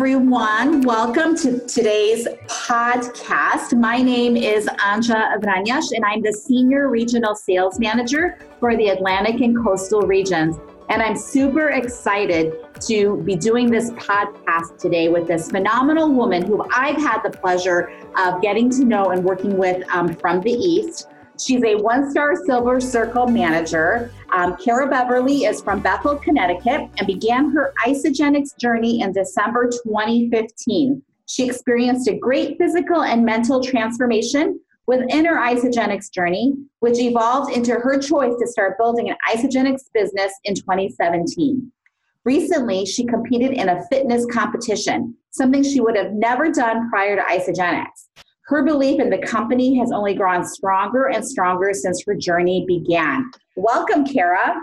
everyone. Welcome to today's podcast. My name is Anja Avranyash, and I'm the Senior Regional Sales Manager for the Atlantic and Coastal regions. And I'm super excited to be doing this podcast today with this phenomenal woman who I've had the pleasure of getting to know and working with from the East. She's a one-star Silver Circle manager. Kara Beverly is from Bethel, Connecticut, and began her Isagenix journey in December 2015. She experienced a great physical and mental transformation within her Isagenix journey, which evolved into her choice to start building an Isagenix business in 2017. Recently, she competed in a fitness competition, something she would have never done prior to Isagenix. Her belief in the company has only grown stronger and stronger since her journey began. Welcome, Kara.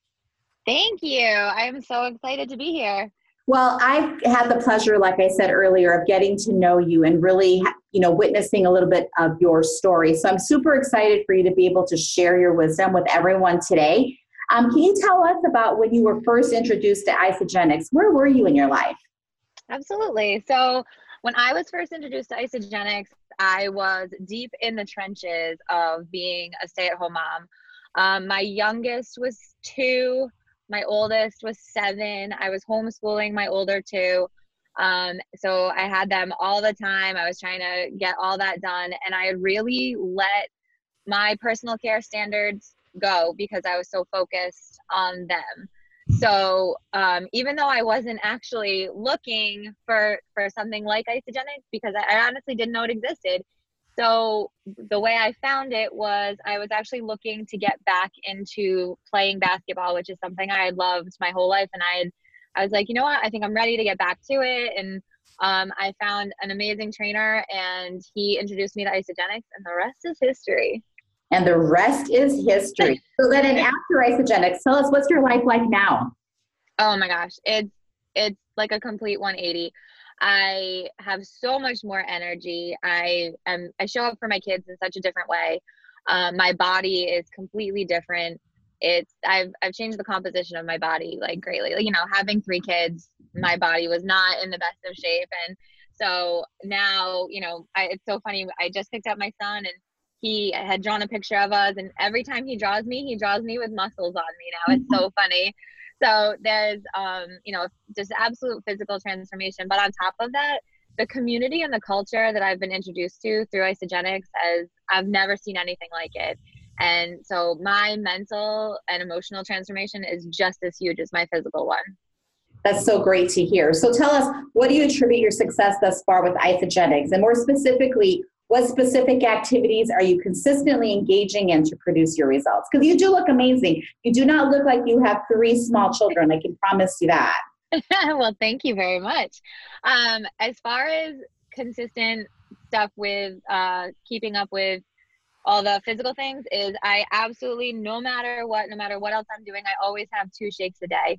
Thank you. I'm so excited to be here. Well, I've had the pleasure, like I said earlier, of getting to know you and really, witnessing a little bit of your story. So I'm super excited for you to be able to share your wisdom with everyone today. Can you tell us about when you were first introduced to Isagenix? Where were you in your life? Absolutely. So when I was first introduced to Isagenix, I was deep in the trenches of being a stay-at-home mom. My youngest was 2. My oldest was 7. I was homeschooling my older 2. So I had them all the time. I was trying to get all that done. And I had really let my personal care standards go because I was so focused on them. So even though I wasn't actually looking for something like Isagenix, because I honestly didn't know it existed. So the way I found it was I was actually looking to get back into playing basketball, which is something I had loved my whole life. And I was like, you know what, I think I'm ready to get back to it. And I found an amazing trainer and he introduced me to Isagenix, and the rest is history. And the rest is history. So then after Isagenix, tell us, what's your life like now? Oh my gosh. It's like a complete 180. I have so much more energy. I show up for my kids in such a different way. My body is completely different. I've changed the composition of my body like greatly. Having 3 kids, my body was not in the best of shape. And so now, it's so funny. I just picked up my son and he had drawn a picture of us, and every time he draws me with muscles on me now. It's so funny. So there's, just absolute physical transformation. But on top of that, the community and the culture that I've been introduced to through Isagenix I've never seen anything like it. And so my mental and emotional transformation is just as huge as my physical one. That's so great to hear. So tell us, what do you attribute your success thus far with Isagenix? And more specifically, what specific activities are you consistently engaging in to produce your results? Because you do look amazing. You do not look like you have 3 small children. I can promise you that. Well, thank you very much. As far as consistent stuff with keeping up with all the physical things is I absolutely, no matter what else I'm doing, I always have 2 shakes a day.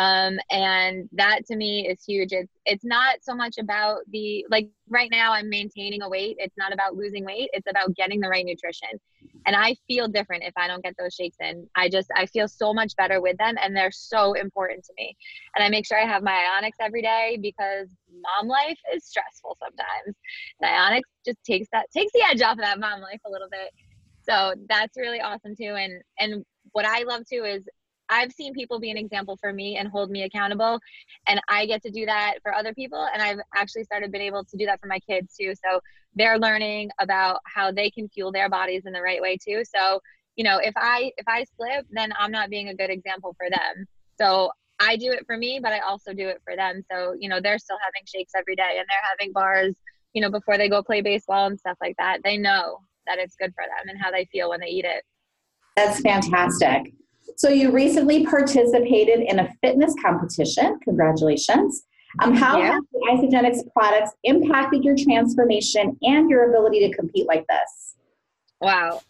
And that to me is huge. It's not so much about right now I'm maintaining a weight. It's not about losing weight. It's about getting the right nutrition. And I feel different if I don't get those shakes in. I feel so much better with them, and they're so important to me. And I make sure I have my Ionix every day because mom life is stressful sometimes. And Ionix just takes the edge off of that mom life a little bit. So that's really awesome too. And what I love too is I've seen people be an example for me and hold me accountable, and I get to do that for other people. And I've actually been able to do that for my kids too. So they're learning about how they can fuel their bodies in the right way too. So, if I slip, then I'm not being a good example for them. So I do it for me, but I also do it for them. So, they're still having shakes every day, and they're having bars, before they go play baseball and stuff like that. They know that it's good for them and how they feel when they eat it. That's fantastic. So you recently participated in a fitness competition. Congratulations. How have the Isagenix products impacted your transformation and your ability to compete like this? Wow.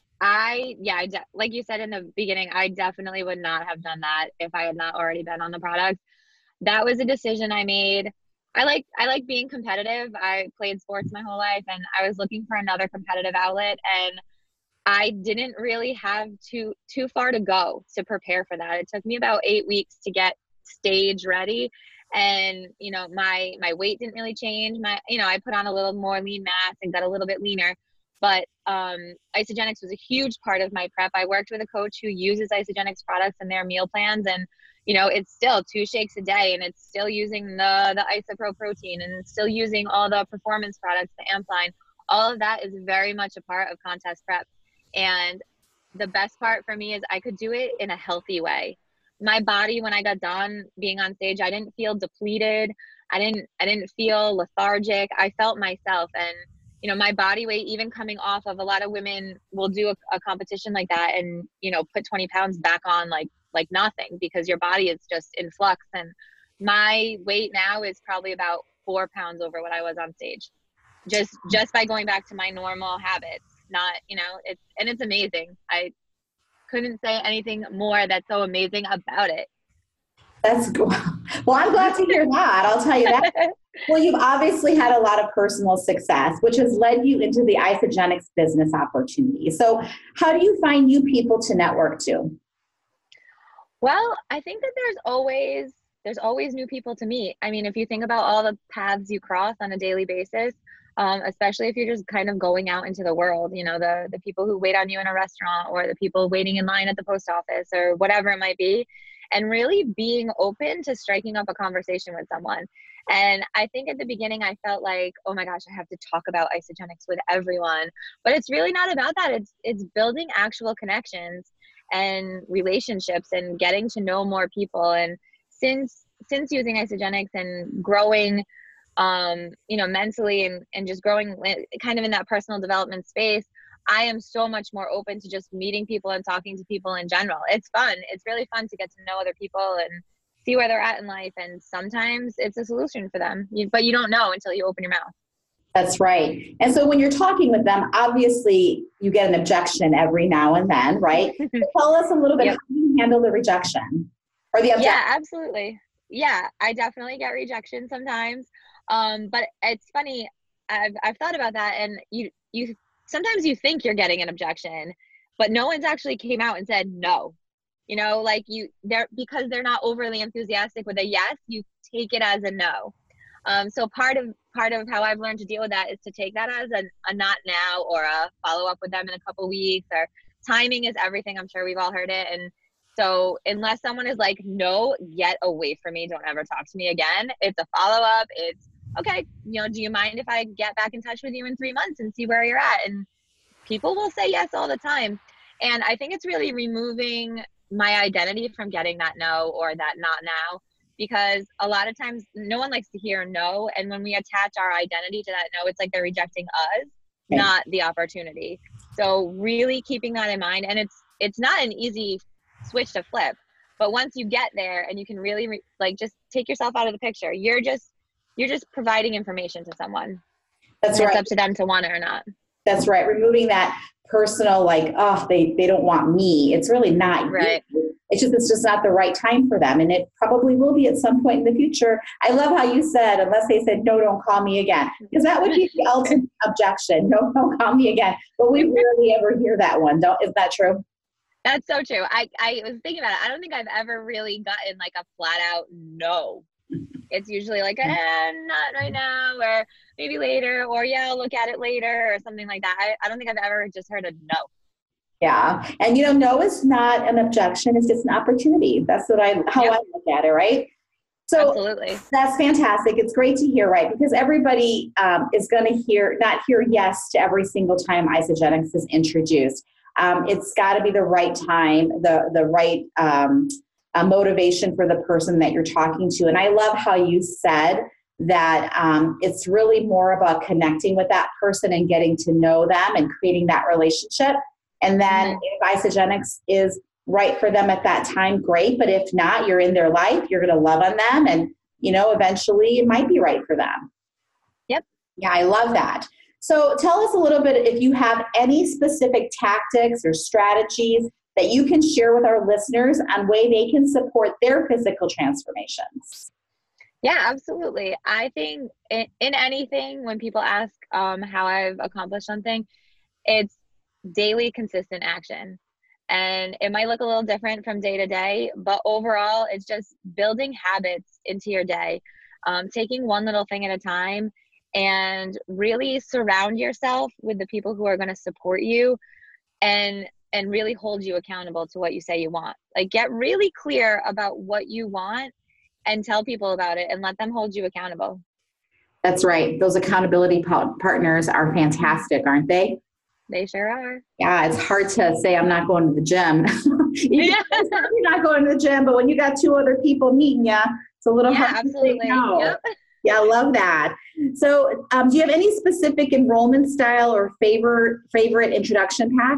Like you said in the beginning, I definitely would not have done that if I had not already been on the product. That was a decision I made. I like being competitive. I played sports my whole life, and I was looking for another competitive outlet, and I didn't really have too far to go to prepare for that. It took me about 8 weeks to get stage ready. And, you know, my weight didn't really change. I put on a little more lean mass and got a little bit leaner. But Isagenix was a huge part of my prep. I worked with a coach who uses Isagenix products in their meal plans, and it's still 2 shakes a day, and it's still using the IsoPro protein, and it's still using all the performance products, the Ampline. All of that is very much a part of contest prep. And the best part for me is I could do it in a healthy way. My body, when I got done being on stage, I didn't feel depleted. I didn't feel lethargic. I felt myself. And my body weight, even coming off of, a lot of women will do a competition like that and put 20 pounds back on like nothing, because your body is just in flux. And my weight now is probably about 4 pounds over what I was on stage, just by going back to my normal habits. Not it's amazing. I couldn't say anything more that's so amazing about it. That's good. Well, I'm glad to hear that. I'll tell you that. Well, you've obviously had a lot of personal success, which has led you into the Isagenix business opportunity. So how do you find new people to network to? Well, I think that there's always new people to meet. I mean, if you think about all the paths you cross on a daily basis, especially if you're just kind of going out into the world, the people who wait on you in a restaurant, or the people waiting in line at the post office, or whatever it might be, and really being open to striking up a conversation with someone. And I think at the beginning I felt like, oh my gosh, I have to talk about Isagenix with everyone, but it's really not about that. It's building actual connections and relationships and getting to know more people. And since using Isagenix and growing mentally and just growing kind of in that personal development space, I am so much more open to just meeting people and talking to people in general. It's fun. It's really fun to get to know other people and see where they're at in life. And sometimes it's a solution for them, but you don't know until you open your mouth. That's right. And so when you're talking with them, obviously you get an objection every now and then, right? So tell us a little bit, How do you handle the rejection or the objection? Yeah, absolutely. Yeah, I definitely get rejection sometimes. But it's funny. I've thought about that, and you sometimes you think you're getting an objection, but no one's actually came out and said no. Because they're not overly enthusiastic with a yes, you take it as a no. So part of how I've learned to deal with that is to take that as a not now, or a follow up with them in a couple weeks, or timing is everything. I'm sure we've all heard it. And so unless someone is like, no, get away from me, don't ever talk to me again, it's a follow up. It's okay, do you mind if I get back in touch with you in 3 months and see where you're at? And people will say yes all the time. And I think it's really removing my identity from getting that no or that not now, because a lot of times no one likes to hear no. And when we attach our identity to that no, it's like they're rejecting us, not the opportunity. So really keeping that in mind. And it's not an easy switch to flip, but once you get there and you can really just take yourself out of the picture, you're just providing information to someone. That's right. It's up to them to want it or not. That's right. Removing that personal, they don't want me. It's really not right. You. It's just not the right time for them. And it probably will be at some point in the future. I love how you said, unless they said, no, don't call me again, because that would be the ultimate objection. No, don't call me again. But we rarely ever hear that one. Is that true? That's so true. I was thinking about it. I don't think I've ever really gotten like a flat out no. It's usually like, not right now, or maybe later, or yeah, I'll look at it later, or something like that. I don't think I've ever just heard a no. Yeah. And no is not an objection. It's just an opportunity. That's how I look at it. Right. So absolutely. That's fantastic. It's great to hear, right? Because everybody is going to not hear yes to every single time Isagenix is introduced. It's got to be the right time, the right motivation for the person that you're talking to. And I love how you said that it's really more about connecting with that person and getting to know them and creating that relationship. And then if Isagenix is right for them at that time, great. But if not, you're in their life, you're going to love on them. And, eventually it might be right for them. Yep. Yeah, I love that. So tell us a little bit if you have any specific tactics or strategies that you can share with our listeners on way they can support their physical transformations. Yeah, absolutely. I think in anything, when people ask how I've accomplished something, it's daily consistent action. And it might look a little different from day to day, but overall, it's just building habits into your day, taking one little thing at a time, and really surround yourself with the people who are going to support you and really hold you accountable to what you say you want. Like, get really clear about what you want and tell people about it and let them hold you accountable. That's right. Those accountability partners are fantastic, aren't they? They sure are. Yeah, it's hard to say I'm not going to the gym. You're not going to the gym, but when you got two other people meeting you, it's a little hard absolutely. to say no. Yep. Yeah, I love that. So do you have any specific enrollment style or favorite introduction pack?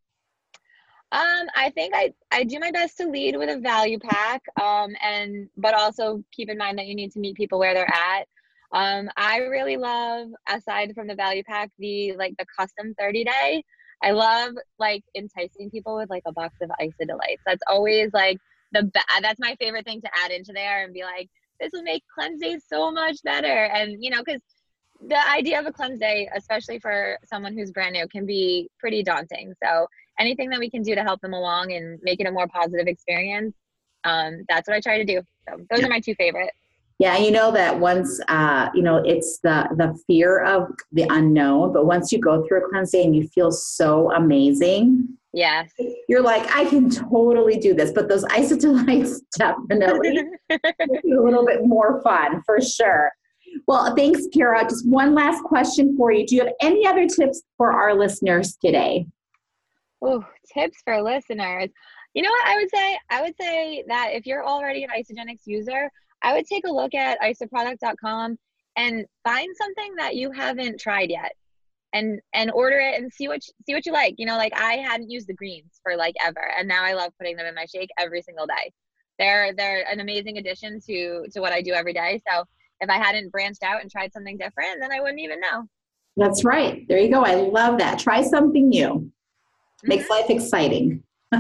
I think I do my best to lead with a value pack, but also keep in mind that you need to meet people where they're at. I really love, aside from the value pack, the custom 30-day. I love enticing people with a box of Isodelites. That's always that's my favorite thing to add into there and be like, this will make cleanse days so much better. And because the idea of a cleanse day, especially for someone who's brand new, can be pretty daunting. So anything that we can do to help them along and make it a more positive experience, that's what I try to do. So those are my two favorite. Yeah, you know that once, it's the fear of the unknown, but once you go through a cleanse day and you feel so amazing, yes, you're like, I can totally do this. But those Isodelites definitely make it a little bit more fun, for sure. Well, thanks, Kara. Just one last question for you. Do you have any other tips for our listeners today? Oh, tips for listeners. You know what I would say? I would say that if you're already an Isagenix user, I would take a look at isoproduct.com and find something that you haven't tried yet and order it and see what you like. I hadn't used the greens for ever, and now I love putting them in my shake every single day. They're an amazing addition to what I do every day. So if I hadn't branched out and tried something different, then I wouldn't even know. That's right. There you go. I love that. Try something new. Makes life exciting.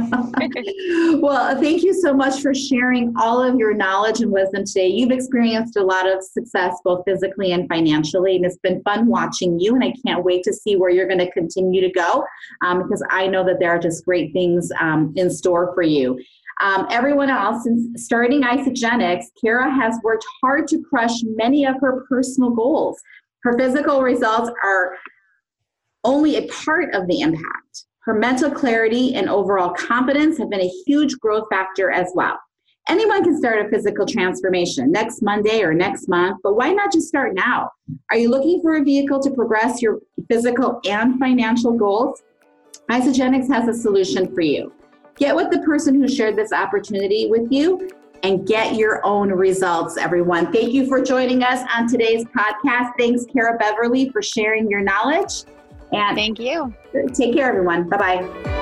Well, thank you so much for sharing all of your knowledge and wisdom today. You've experienced a lot of success, both physically and financially, and it's been fun watching you, and I can't wait to see where you're going to continue to go, because I know that there are just great things in store for you. Everyone else, since starting Isagenix, Kara has worked hard to crush many of her personal goals. Her physical results are only a part of the impact. Her mental clarity and overall confidence have been a huge growth factor as well. Anyone can start a physical transformation next Monday or next month, but why not just start now? Are you looking for a vehicle to progress your physical and financial goals? Isagenix has a solution for you. Get with the person who shared this opportunity with you and get your own results, everyone. Thank you for joining us on today's podcast. Thanks, Kara Beverly, for sharing your knowledge. And thank you. Take care, everyone. Bye-bye.